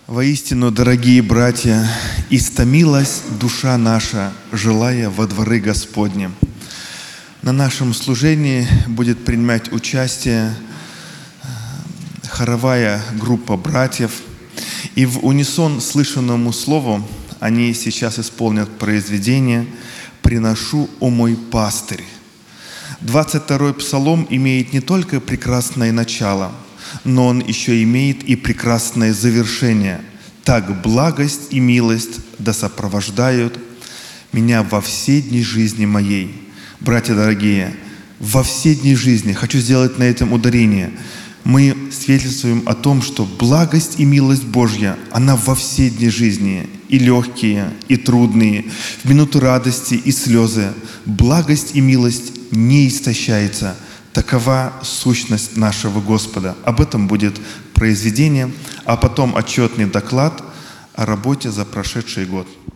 Воистину, дорогие братья, истомилась душа наша, желая во дворы Господни. На нашем служении будет принимать участие хоровая группа братьев. И в унисон слышанному слову они сейчас исполнят произведение «Приношу, о мой пастырь». 22-й псалом имеет не только прекрасное начало, но он еще имеет и прекрасное завершение. «Так благость и милость да сопровождают меня во все дни жизни моей». Братья дорогие, во все дни жизни, хочу сделать на этом ударение, мы свидетельствуем о том, что благость и милость Божья, она во все дни жизни, и легкие, и трудные, в минуту радости и слезы. Благость и милость не истощается. Такова сущность нашего Господа. Об этом будет произведение, а потом отчетный доклад о работе за прошедший год.